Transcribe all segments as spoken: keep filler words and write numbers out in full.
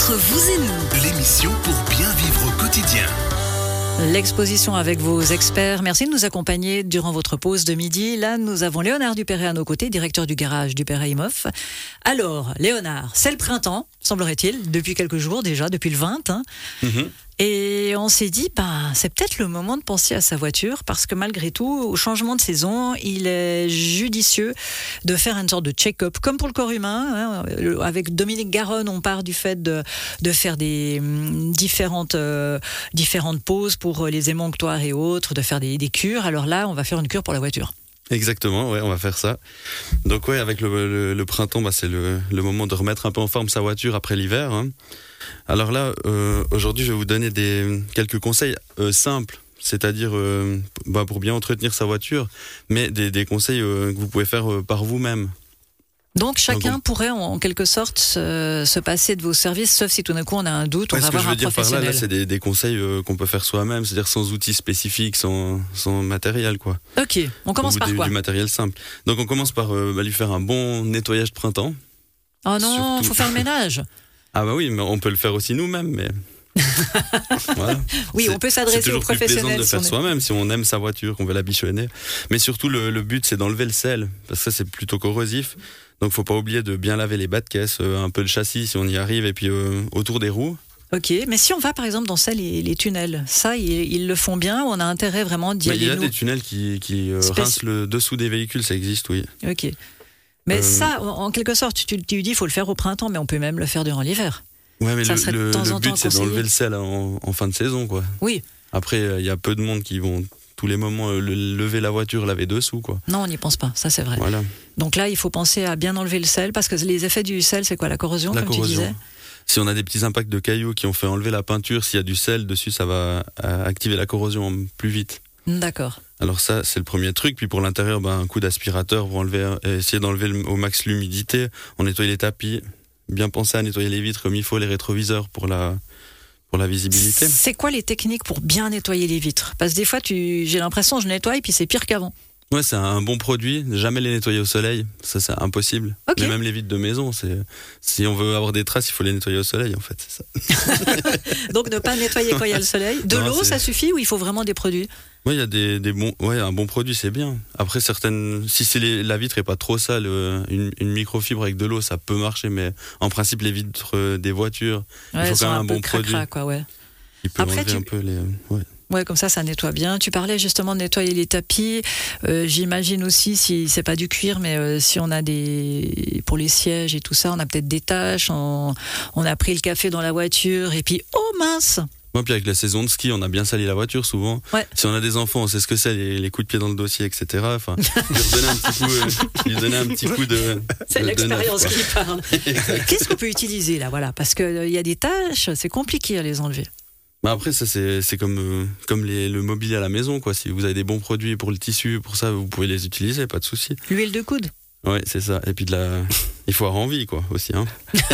Entre vous et nous, l'émission pour bien vivre au quotidien. L'exposition avec vos experts. Merci de nous accompagner durant votre pause de midi. Là, nous avons Léonard Dupéret à nos côtés, directeur du garage Dupéret Imhoff. Alors, Léonard, c'est le printemps, semblerait-il, depuis quelques jours déjà, depuis le vingt. Hein. Mm-hmm. Et on s'est dit, ben, c'est peut-être le moment de penser à sa voiture, parce que malgré tout, au changement de saison, il est judicieux de faire une sorte de check-up, comme pour le corps humain. Hein. Avec Dominique Garonne, on part du fait de, de faire des hum, différentes, euh, différentes pauses pour les émonctoires et autres, de faire des, des cures. Alors là, on va faire une cure pour la voiture. Exactement, ouais, on va faire ça. Donc ouais, avec le, le, le printemps, bah, c'est le, le moment de remettre un peu en forme sa voiture après l'hiver. Hein. Alors là, euh, aujourd'hui, je vais vous donner des, quelques conseils euh, simples, c'est-à-dire euh, bah, pour bien entretenir sa voiture, mais des, des conseils euh, que vous pouvez faire euh, par vous-même. Donc chacun Donc, pourrait en quelque sorte se, se passer de vos services, sauf si tout d'un coup on a un doute, on ouais, va avoir un professionnel. Ce que je veux dire par là, là c'est des, des conseils euh, qu'on peut faire soi-même, c'est-à-dire sans outils spécifiques, sans, sans matériel, quoi. Ok, on commence Ou par des, quoi? Du matériel simple. Donc on commence par euh, bah, lui faire un bon nettoyage de printemps. Oh non, il faut faire le ménage. Ah bah oui, mais on peut le faire aussi nous-mêmes, mais... voilà. Oui, c'est, on peut s'adresser aux professionnels. C'est toujours plus plaisant de le si faire est... soi-même si on aime sa voiture, qu'on veut la bichonner. Mais surtout, le, le but, c'est d'enlever le sel, parce que ça, c'est plutôt corrosif. Donc, faut pas oublier de bien laver les bas de caisse, euh, un peu le châssis si on y arrive, et puis euh, autour des roues. Ok, mais si on va par exemple dans ça, les, les tunnels, ça, ils, ils le font bien ou on a intérêt vraiment d'y bah, aller? Il y a nous des tunnels qui, qui euh, Spéc... rincent le dessous des véhicules, ça existe, oui. Ok. Mais euh... ça, en quelque sorte, tu, tu dis il faut le faire au printemps, mais on peut même le faire durant l'hiver. Ouais, mais ça le, le, le but, c'est conseillé. d'enlever le sel en, en fin de saison, quoi. Oui. Après, il euh, y a peu de monde qui vont tous les moments le, lever la voiture, laver dessous, quoi. Non, on n'y pense pas, ça c'est vrai. Voilà. Donc là, il faut penser à bien enlever le sel, parce que les effets du sel, c'est quoi? La corrosion, la comme corrosion. tu disais? Si on a des petits impacts de cailloux qui ont fait enlever la peinture, s'il y a du sel dessus, ça va activer la corrosion plus vite. D'accord. Alors ça, c'est le premier truc. Puis pour l'intérieur, ben, un coup d'aspirateur pour enlever, essayer d'enlever au max l'humidité. On nettoie les tapis. Bien penser à nettoyer les vitres comme il faut, les rétroviseurs pour la, pour la visibilité. C'est quoi les techniques pour bien nettoyer les vitres? Parce que des fois, tu, j'ai l'impression que je nettoie et puis c'est pire qu'avant. Ouais, c'est un bon produit. Jamais les nettoyer au soleil, ça c'est impossible. Okay. Mais même les vitres de maison, c'est si on veut avoir des traces, il faut les nettoyer au soleil en fait. C'est ça. Donc ne pas nettoyer quand il y a le soleil. De non, l'eau, c'est... ça suffit ou il faut vraiment des produits? Oui, il y a des, des bons. Ouais, un bon produit, c'est bien. Après, certaines, si c'est les, la vitre est pas trop sale, une, une microfibre avec de l'eau, ça peut marcher. Mais en principe, les vitres des voitures, ouais, il faut quand même un, un bon cracra, produit. Quoi, ouais. Il peut Après, enlever tu... un peu les. Ouais. Ouais, comme ça, ça nettoie bien. Tu parlais justement de nettoyer les tapis. Euh, j'imagine aussi, si c'est pas du cuir, mais euh, si on a des pour les sièges et tout ça, on a peut-être des taches. On, on a pris le café dans la voiture et puis oh mince. Ouais, puis avec la saison de ski, on a bien sali la voiture souvent. Ouais. Si on a des enfants, on sait ce que c'est, les, les coups de pied dans le dossier, et cetera. Enfin, lui donner un petit coup, euh, lui donner un petit coup de. C'est de, l'expérience de neuf, qui parle. Qu'est-ce qu'on peut utiliser là, voilà, parce que il euh, y a des taches, c'est compliqué à les enlever. Bah après ça c'est c'est comme euh, comme les, le mobilier à la maison quoi. Si vous avez des bons produits pour le tissu, pour ça vous pouvez les utiliser, pas de souci. L'huile de coude. Ouais, c'est ça. Et puis de la, il faut avoir envie quoi aussi. Hein.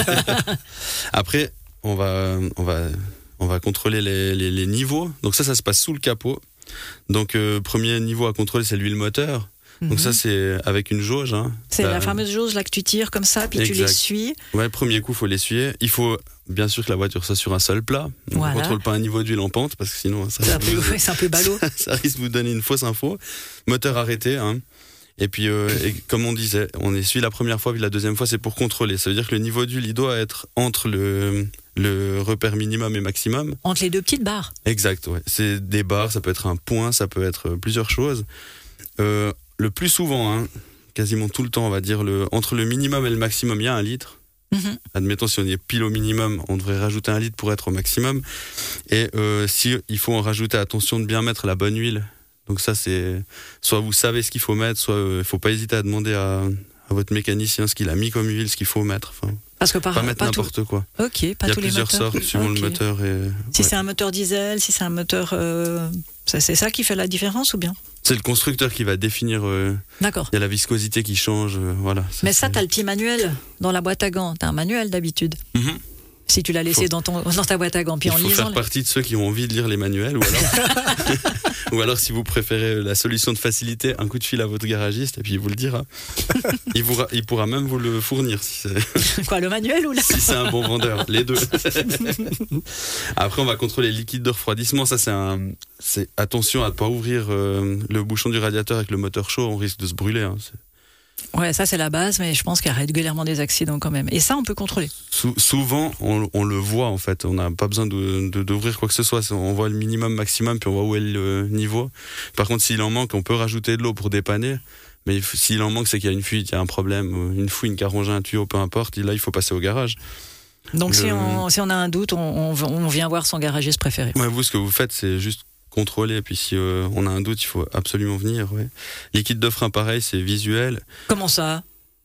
Après on va on va on va contrôler les, les les niveaux. Donc ça ça se passe sous le capot. Donc euh, premier niveau à contrôler c'est l'huile moteur. Donc mm-hmm. ça c'est avec une jauge. Hein. C'est la... la fameuse jauge là que tu tires comme ça, puis exact. Tu l'essuies. Ouais, premier coup faut l'essuyer. Il faut bien sûr que la voiture soit sur un seul plat. Donc voilà. On ne contrôle pas un niveau d'huile en pente parce que sinon ça c'est, un peu, vous... ouais, c'est un peu ballot. ça, ça risque de vous donner une fausse info. Moteur arrêté. Hein. Et puis euh, et comme on disait, on essuie la première fois puis la deuxième fois c'est pour contrôler. Ça veut dire que le niveau d'huile il doit être entre le le repère minimum et maximum. Entre les deux petites barres. Exact. Ouais. C'est des barres, ça peut être un point, ça peut être plusieurs choses. Euh, Le plus souvent, hein, quasiment tout le temps, on va dire, le, entre le minimum et le maximum, il y a un litre. Mmh. Admettons, si on est pile au minimum, on devrait rajouter un litre pour être au maximum. Et euh, si il faut en rajouter, attention de bien mettre la bonne huile. Donc ça, c'est soit vous savez ce qu'il faut mettre, soit il euh, ne faut pas hésiter à demander à, à votre mécanicien ce qu'il a mis comme huile, ce qu'il faut mettre. Enfin, parce que par, pas mettre pas n'importe tout... quoi. Ok, pas tous les moteurs. Il y a plusieurs sortes suivant okay. le moteur. Et... Si ouais. c'est un moteur diesel, si c'est un moteur... Euh... Ça, c'est ça qui fait la différence ou bien? C'est le constructeur qui va définir. Euh, D'accord. Il y a la viscosité qui change, euh, voilà. Ça, mais ça, c'est... t'as le petit manuel dans la boîte à gants. T'as un manuel d'habitude. Mm-hmm. Si tu l'as laissé faut... dans, ton, dans ta boîte à gants. Puis il en faut lisant faire le... partie de ceux qui ont envie de lire les manuels, ou alors, Ou alors, si vous préférez la solution de facilité, un coup de fil à votre garagiste et puis il vous le dira. il, vous, il pourra même vous le fournir. Si c'est... Quoi, le manuel ou là Si c'est un bon vendeur, les deux. Après, on va contrôler les liquides de refroidissement. Ça, c'est un. C'est attention à ne pas ouvrir euh, le bouchon du radiateur avec le moteur chaud. On risque de se brûler. Hein. C'est... Ouais, ça c'est la base, mais je pense qu'il y a régulièrement des accidents quand même. Et ça, on peut contrôler. Sou- souvent, on, on le voit en fait. On n'a pas besoin de, de, d'ouvrir quoi que ce soit. On voit le minimum, maximum, puis on voit où est le niveau. Par contre, s'il en manque, on peut rajouter de l'eau pour dépanner. Mais s'il en manque, c'est qu'il y a une fuite, il y a un problème, une fouine qui a rongé un tuyau, peu importe. Là, il faut passer au garage. Donc le... si, on, si on a un doute, on, on, on vient voir son garagiste préféré. Ouais, vous, ce que vous faites, c'est juste contrôler. Et puis si euh, on a un doute, il faut absolument venir. Ouais. Liquide de frein, pareil, c'est visuel. Comment ça ?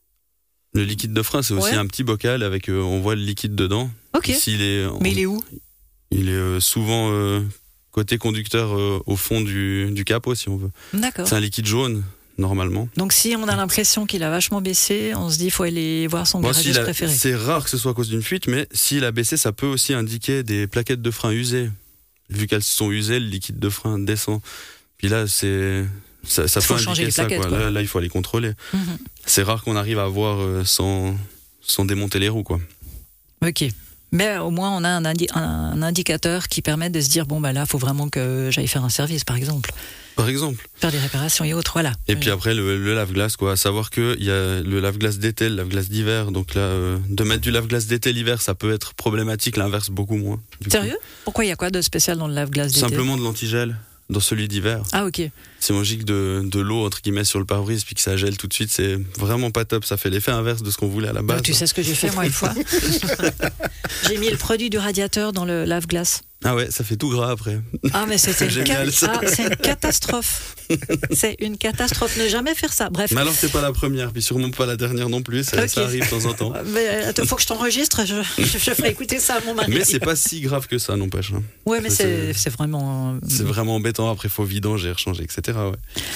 Le liquide de frein, c'est aussi ouais. un petit bocal avec, euh, on voit le liquide dedans. Ok. S'il est, on, Mais il est où ? Il est euh, souvent euh, côté conducteur euh, au fond du, du capot, si on veut. D'accord. C'est un liquide jaune, normalement. Donc si on a l'impression qu'il a vachement baissé, on se dit qu'il faut aller voir son Bon, garagiste s'il a- préféré. c'est rare que ce soit à cause d'une fuite, mais s'il a baissé, ça peut aussi indiquer des plaquettes de frein usées. Vu qu'elles sont usées, le liquide de frein descend. Puis là, c'est... Ça, ça Faut peut changer indiquer les ça. plaquettes, Quoi. quoi. Là, là, il faut aller contrôler. Mhm. C'est rare qu'on arrive à voir euh, sans, sans démonter les roues, quoi. Ok. Mais au moins, on a un, indi- un indicateur qui permet de se dire, bon, bah là, il faut vraiment que j'aille faire un service, par exemple. Par exemple. Faire des réparations et autres, voilà. Et puis après, le, le lave-glace, quoi. À savoir qu'il y a le lave-glace d'été, le lave-glace d'hiver. Donc là, euh, de mettre du lave-glace d'été l'hiver, ça peut être problématique. L'inverse, beaucoup moins. Du Sérieux ? Pourquoi il y a quoi de spécial dans le lave-glace coup. d'été ? Simplement de l'antigel dans celui d'hiver. Ah, ok. C'est magique de, de l'eau, entre guillemets, sur le pare-brise, puis que ça gèle tout de suite. C'est vraiment pas top. Ça fait l'effet inverse de ce qu'on voulait à la base. Bah, tu sais ce que j'ai fait, moi, une fois ? J'ai mis le produit du radiateur dans le lave-glace. Ah ouais, ça fait tout gras après. Ah, mais c'était une, Génial, ca- ça. ah, c'est une catastrophe. C'est une catastrophe. Ne jamais faire ça. Bref. Mais alors, t'es pas la première, puis sûrement pas la dernière non plus. Ça, Ok. ça arrive de temps en temps. Mais il faut que je t'enregistre. Je, je, je ferai écouter ça à mon mari. Mais c'est pas si grave que ça, n'empêche. Hein. Ouais, mais Ça, c'est, c'est- c'est vraiment. euh, C'est vraiment embêtant. Après, faut vidanger, rechanger, et cetera. Ouais.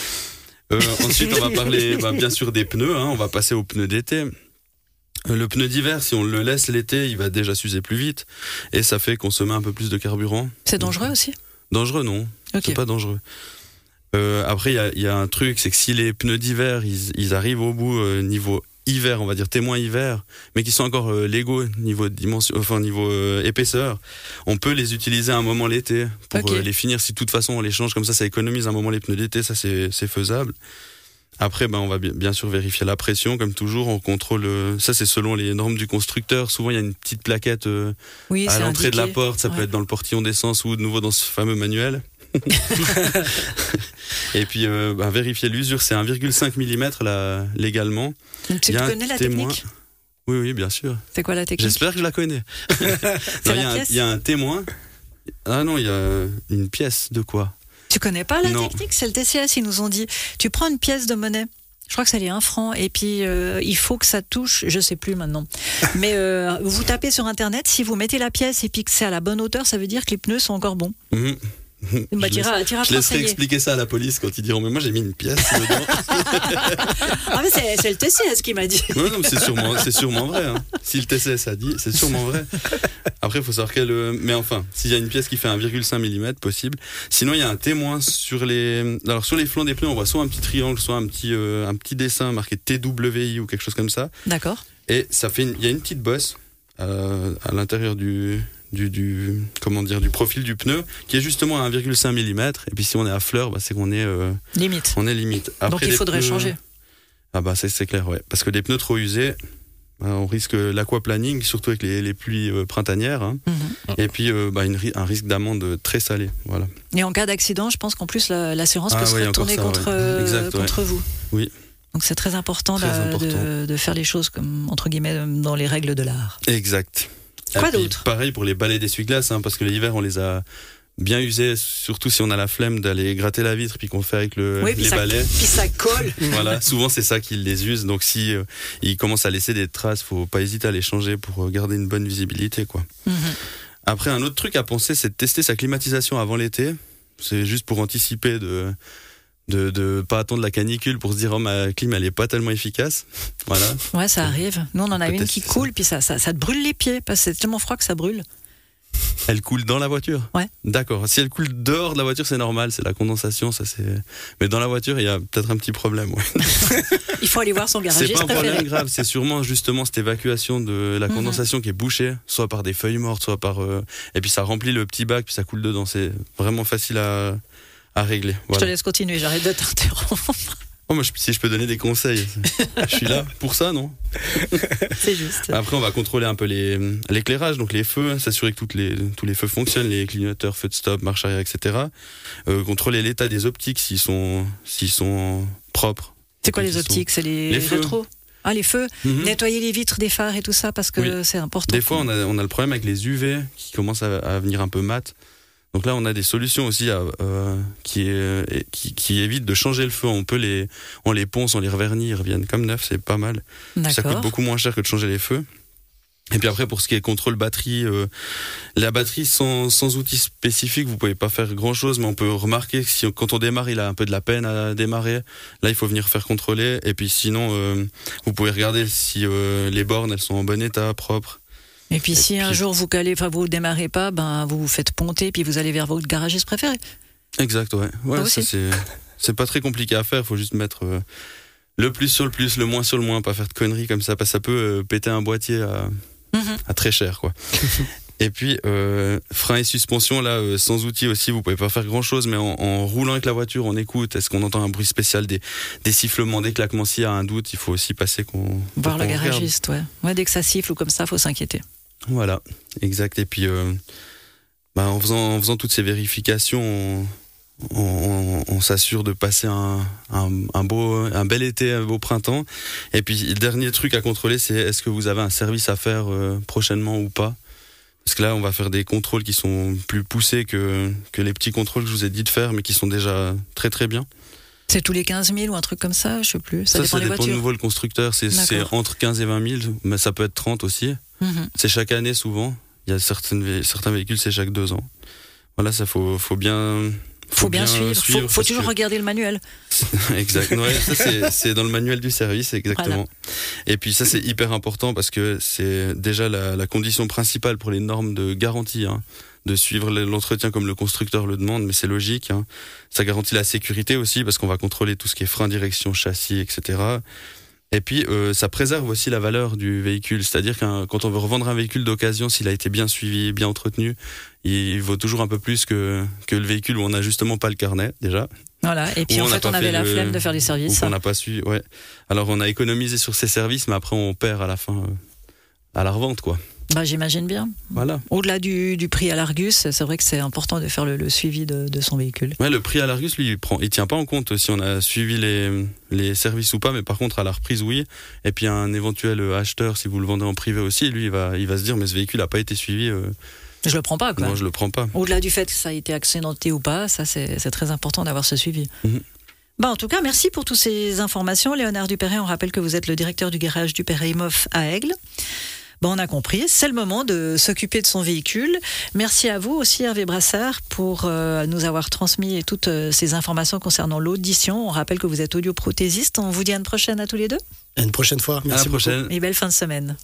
Euh, ensuite, on va parler bah, bien sûr des pneus. Hein. On va passer aux pneus d'été. Euh, Le pneu d'hiver, si on le laisse l'été, il va déjà s'user plus vite. Et ça fait consommer un peu plus de carburant. C'est dangereux aussi. Dangereux, non. Ok. C'est pas dangereux. Euh, après, il y a, il y a un truc, c'est que si les pneus d'hiver, ils, ils arrivent au bout euh, niveau hiver, on va dire témoin hiver, mais qui sont encore euh, légaux niveau dimension, enfin niveau euh, épaisseur, on peut les utiliser à un moment l'été pour Ok. euh, les finir. Si de toute façon on les change comme ça, ça économise un moment les pneus d'été, ça c'est, c'est faisable. Après, ben, on va bien, bien sûr vérifier la pression, comme toujours. On contrôle. euh, ça, c'est selon les normes du constructeur. Souvent, il y a une petite plaquette euh, Oui, à c'est l'entrée de la indiqué. porte. Ça peut Ouais. être dans le portillon d'essence ou de nouveau dans ce fameux manuel. Et puis, euh, ben, vérifier l'usure. C'est un virgule cinq millimètres là, légalement. Donc, tu Il y a un connais la témoin. technique ? Oui, oui, bien sûr. C'est quoi la technique ? J'espère que je la connais. Non, C'est il y la a un- pièce il y a un témoin. Ah non, il y a une pièce de quoi ? Tu connais pas la Non. technique ? C'est le T C S, ils nous ont dit. Tu prends une pièce de monnaie. Je crois que ça allait un franc. Et puis, euh, il faut que ça touche, je sais plus maintenant. Mais euh, vous tapez sur Internet, si vous mettez la pièce et puis que c'est à la bonne hauteur, ça veut dire que les pneus sont encore bons. Mhm. Bah, Je t'iras, laisse- t'iras Je te laisserai renseigner. expliquer ça à la police quand ils diront mais moi j'ai mis une pièce dedans. Ah, mais c'est, c'est le T C S qui m'a dit. Non, non, mais c'est sûrement, c'est sûrement vrai. Hein. Si le T C S a dit, c'est sûrement vrai. Après, il faut savoir quelle. euh, Mais enfin, s'il y a une pièce qui fait un virgule cinq millimètres, possible. Sinon, il y a un témoin sur les. Alors, sur les flancs des pneus, on voit soit un petit triangle, soit un petit, euh, un petit dessin marqué T W I ou quelque chose comme ça. D'accord. Et ça fait, une- il y a une petite bosse euh, à l'intérieur du. Du, du comment dire du profil du pneu qui est justement à un virgule cinq millimètres et puis si on est à fleur bah, c'est qu'on est euh, Limite. on est limite. Après, Donc il des faudrait pneus- changer. Ah bah c'est, c'est clair, ouais. Parce que des pneus trop usés, bah, on risque l'aquaplaning, surtout avec les, les pluies euh, printanières. Hein. Mhm. Et puis euh, bah, une, ri- un risque d'amende très salé. Voilà. Et en cas d'accident, je pense qu'en plus la- l'assurance Ah peut se oui, encore retourner ça, contre, ouais. euh, Exact, ouais. contre vous. Oui. Donc c'est très important, Très de, important. De, de faire les choses comme entre guillemets dans les règles de l'art. Exact. Quoi Et puis, d'autre ? Pareil pour les balais d'essuie-glace, hein, parce que l'hiver on les a bien usés, surtout si on a la flemme d'aller gratter la vitre puis qu'on fait avec le, Oui, puis les ça, balais. puis ça colle. Voilà, souvent c'est ça qui les use. Donc si euh, ils commencent à laisser des traces, faut pas hésiter à les changer pour euh, garder une bonne visibilité, quoi. Mhm. Après, un autre truc à penser, c'est de tester sa climatisation avant l'été. C'est juste pour anticiper de de de pas attendre la canicule pour se dire oh ma clim elle est pas tellement efficace. Voilà. Ouais, ça arrive. Nous on en a Peut-être une qui c'est ça. coule, puis ça, ça, ça te brûle les pieds parce que c'est tellement froid que ça brûle. Elle coule dans la voiture? Ouais. D'accord. Si elle coule dehors de la voiture, c'est normal, c'est la condensation, ça c'est. Mais dans la voiture, il y a peut-être un petit problème. Ouais. Il faut aller voir son garagiste C'est pas un préféré. problème grave, c'est sûrement justement cette évacuation de la condensation mm-hmm. qui est bouchée, soit par des feuilles mortes, soit par. Euh... Et puis ça remplit le petit bac, puis ça coule dedans. C'est vraiment facile à, à régler. Voilà. Je te laisse continuer, j'arrête de t'interrompre. Oh, moi, si je peux donner des conseils, je suis là pour ça, non? C'est juste. Après, on va contrôler un peu les, l'éclairage, donc les feux, s'assurer que toutes les, tous les feux fonctionnent, les clignoteurs, feux de stop, marche arrière, et cetera. Euh, contrôler l'état des optiques s'ils sont, s'ils sont propres. C'est quoi les optiques? Sont... C'est les, les rétros? Ah, les feux. Mm-hmm. Nettoyer les vitres des phares et tout ça parce que oui. c'est important. Des fois, on a, on a le problème avec les U V qui commencent à, à venir un peu mat. Donc là, on a des solutions aussi à, euh, qui, euh, qui, qui évitent de changer le feu. On peut les, on les ponce, on les revernit, ils reviennent comme neufs, c'est pas mal. Ça coûte beaucoup moins cher que de changer les feux. Et puis après, pour ce qui est contrôle batterie, euh, la batterie sans, sans outils spécifiques, vous pouvez pas faire grand chose, mais on peut remarquer que si, quand on démarre, il a un peu de la peine à démarrer. Là, il faut venir faire contrôler. Et puis sinon, euh, vous pouvez regarder si euh, les bornes, elles sont en bon état, propres. Et puis, et si puis... un jour vous calez, enfin vous démarrez pas, ben vous vous faites ponter, puis vous allez vers votre garagiste préféré. Exact, ouais. Ouais, ah, ça c'est, c'est pas très compliqué à faire. Il faut juste mettre euh, le plus sur le plus, le moins sur le moins, pas faire de conneries comme ça, parce que ça peut euh, péter un boîtier à, mm-hmm. à très cher, quoi. Et puis euh, frein et suspension, là, euh, sans outils aussi, vous pouvez pas faire grand chose, mais en, en roulant avec la voiture, on écoute. Est-ce qu'on entend un bruit spécial, des, des sifflements, des claquements? S'il y a un doute, il faut aussi passer qu'on voir qu'on le garagiste, ouais. ouais. Dès que ça siffle ou comme ça, faut s'inquiéter. Voilà, exact. Et puis, euh, bah, en faisant, en faisant toutes ces vérifications, on, on, on s'assure de passer un, un, un beau, un bel été, un beau printemps. Et puis, le dernier truc à contrôler, c'est est-ce que vous avez un service à faire euh, prochainement ou pas? Parce que là, on va faire des contrôles qui sont plus poussés que, que les petits contrôles que je vous ai dit de faire, mais qui sont déjà très très bien. C'est tous les quinze mille ou un truc comme ça, je sais plus. Ça, ça dépend ça des dépend voitures. de nouveau le constructeur. C'est, c'est entre quinze et vingt mille, mais ça peut être trente aussi. Mm-hmm. C'est chaque année souvent. Il y a certaines, certains véhicules, c'est chaque deux ans. Voilà, ça faut, faut bien. Faut, faut bien, bien suivre. suivre. Faut, faut toujours que... regarder le manuel. Exact. Ouais, ça c'est, c'est dans le manuel du service, exactement. Voilà. Et puis ça c'est hyper important parce que c'est déjà la, la condition principale pour les normes de garantie. Hein. De suivre l'entretien comme le constructeur le demande, mais c'est logique. Hein. Ça garantit la sécurité aussi, parce qu'on va contrôler tout ce qui est frein, direction, châssis, et cetera. Et puis, euh, ça préserve aussi la valeur du véhicule. C'est-à-dire que quand on veut revendre un véhicule d'occasion, s'il a été bien suivi, bien entretenu, il vaut toujours un peu plus que, que le véhicule où on n'a justement pas le carnet, déjà. Voilà, et puis en fait, on avait la flemme de faire les services. On n'a pas su, ouais. Alors, on a économisé sur ces services, mais après, on perd à la fin, euh, à la revente, quoi. Bah, j'imagine bien. Voilà. Au-delà du, du prix à l'Argus, c'est vrai que c'est important de faire le, le suivi de, de son véhicule. Ouais, le prix à l'Argus, lui, il prend, il tient pas en compte si on a suivi les, les services ou pas, mais par contre, à la reprise, oui. Et puis, un éventuel acheteur, si vous le vendez en privé aussi, lui, il va, il va se dire, mais ce véhicule n'a pas été suivi. Euh... Je le prends pas, quoi. Non, je le prends pas. Au-delà du fait que ça a été accidenté ou pas, ça, c'est, c'est très important d'avoir ce suivi. Mm-hmm. Bah, en tout cas, merci pour toutes ces informations. Léonard Dupéret, on rappelle que vous êtes le directeur du garage Dupéret Imhoff à Aigle. Bon, on a compris, c'est le moment de s'occuper de son véhicule. Merci à vous aussi, Hervé Brassard, pour euh, nous avoir transmis toutes euh, ces informations concernant l'audition. On rappelle que vous êtes audioprothésiste. On vous dit à une prochaine à tous les deux. À une prochaine fois. Merci à la prochaine. Et belle fin de semaine.